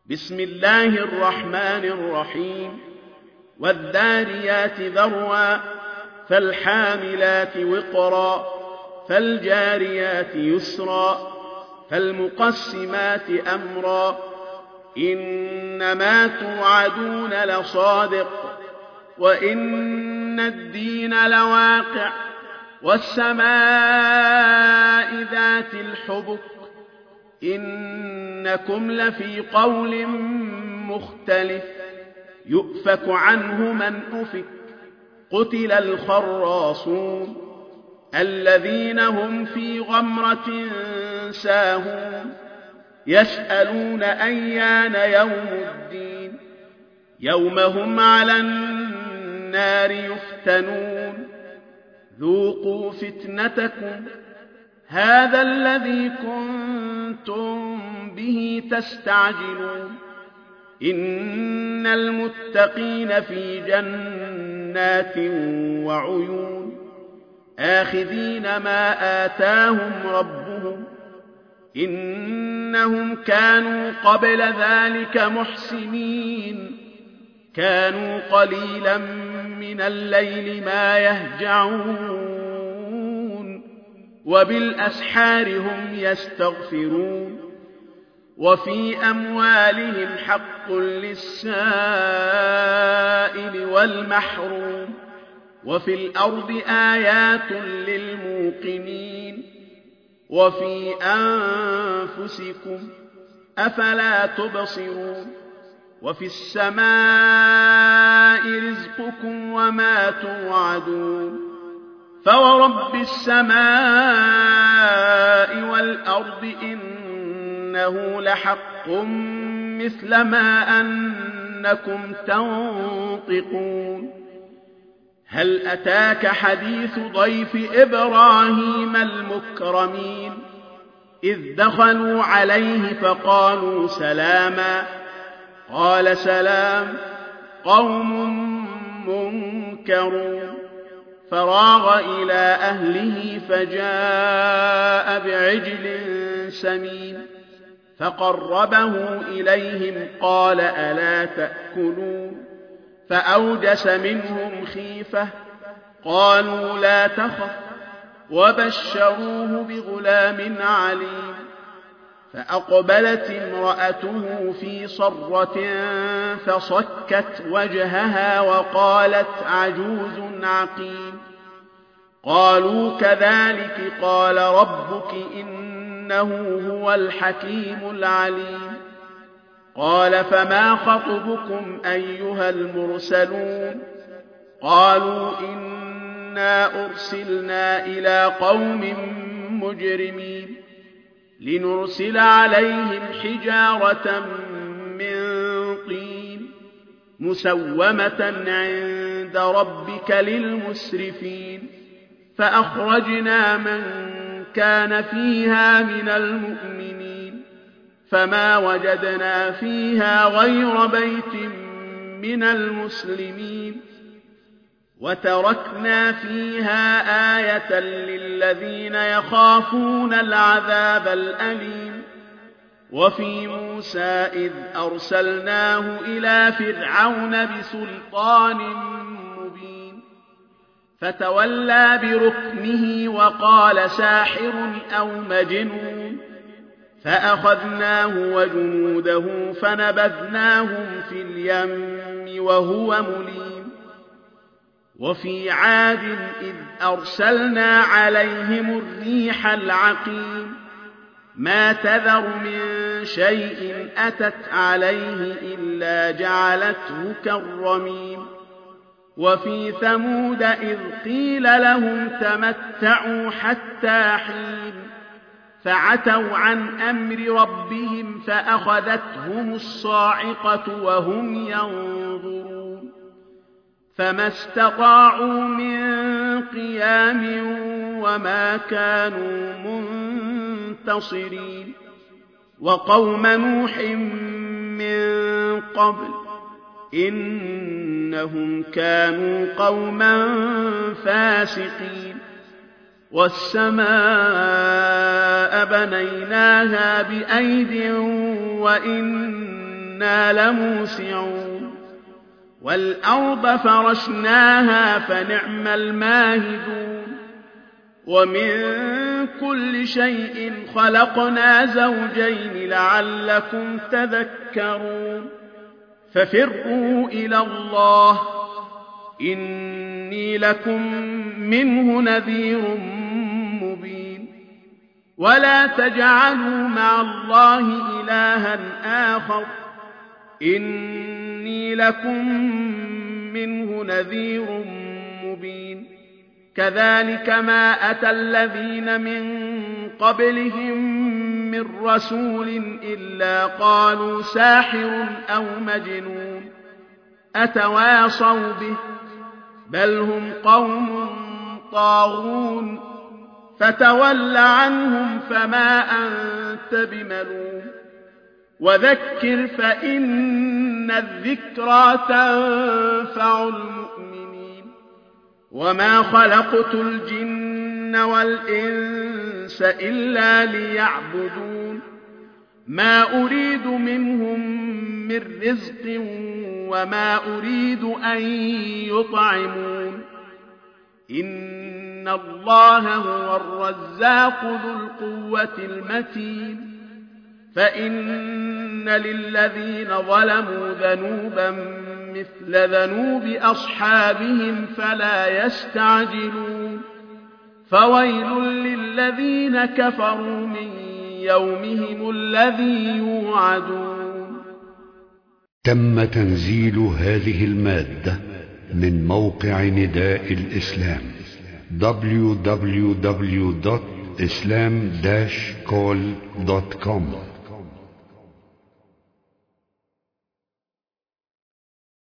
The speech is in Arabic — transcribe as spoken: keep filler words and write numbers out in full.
بسم الله الرحمن الرحيم والذاريات ذروا فالحاملات وقرا فالجاريات يسرا فالمقسمات أمرا إنما توعدون لصادق وإن الدين لواقع والسماء ذات الحبك إنكم لفي قول مختلف يؤفك عنه من أفك قتل الخراصون الذين هم في غمرة ساهون يسألون أيان يوم الدين يوم هم على النار يفتنون ذوقوا فتنتكم هذا الذي كنتم به تستعجلون إن المتقين في جنات وعيون آخذين ما آتاهم ربهم إنهم كانوا قبل ذلك محسنين كانوا قليلا من الليل ما يهجعون وبالأسحار هم يستغفرون وفي أموالهم حق للسائل والمحروم وفي الأرض آيات للموقنين وفي أنفسكم أفلا تبصرون وفي السماء رزقكم وما توعدون فورب السماء والأرض إنه لحق مثل ما أنكم تنطقون هل أتاك حديث ضيف إبراهيم المكرمين إذ دخلوا عليه فقالوا سلاما قال سلام قوم منكرون فراغ إلى أهله فجاء بعجل سمين فقربه إليهم قال ألا تأكلون فأوجس منهم خيفة قالوا لا تخف وبشروه بغلام عليم فأقبلت امرأته في صرة فصكت وجهها وقالت عجوز عقيم قالوا كذلك قال ربك إنه هو الحكيم العليم قال فما خطبكم أيها المرسلون قالوا إنا أرسلنا إلى قوم مجرمين لنرسل عليهم حجارة من طين مسومة عند ربك للمسرفين فأخرجنا من كان فيها من المؤمنين فما وجدنا فيها غير بيت من المسلمين وتركنا فيها آية للذين يخافون العذاب الأليم وفي موسى إذ أرسلناه إلى فرعون بسلطان مبين فتولى بركنه وقال ساحر أو مجنون فأخذناه وجنوده فنبذناهم في اليم وهو مليم وفي عاد إذ أرسلنا عليهم الريح العقيم ما تذر من شيء أتت عليه إلا جعلته كالرميم وفي ثمود إذ قيل لهم تمتعوا حتى حين فعتوا عن أمر ربهم فأخذتهم الصاعقة وهم ينظرون فما استطاعوا من قيام وما كانوا منتصرين وقوم نوح من قبل إنهم كانوا قوما فاسقين والسماء بنيناها بأيد وإنا إنا لموسعون والأرض فرشناها فنعم الماهدون ومن كل شيء خلقنا زوجين لعلكم تذكرون ففروا إلى الله إني لكم منه نذير مبين ولا تجعلوا مع الله إلها آخر إني لكم منه نذير مبين كذلك ما أتى الذين من قبلهم من رسول إلا قالوا ساحر أو مجنون أتواصوا به بل هم قوم طاغون فتول عنهم فما أنت بملوم وذكر فإن الذكرى تنفع المؤمنين وما خلقت الجن والإنس إلا ليعبدون ما أريد منهم من رزق وما أريد أن يطعمون إن الله هو الرزاق ذو القوة المتين فإن للذين ظلموا ذنوبا مثل ذنوب أصحابهم فلا يستعجلون فويل للذين كفروا من يومهم الذي يوعدون. تم تنزيل هذه المادة من موقع نداء الإسلام دبليو دبليو دبليو دوت إسلام داش كول دوت كوم.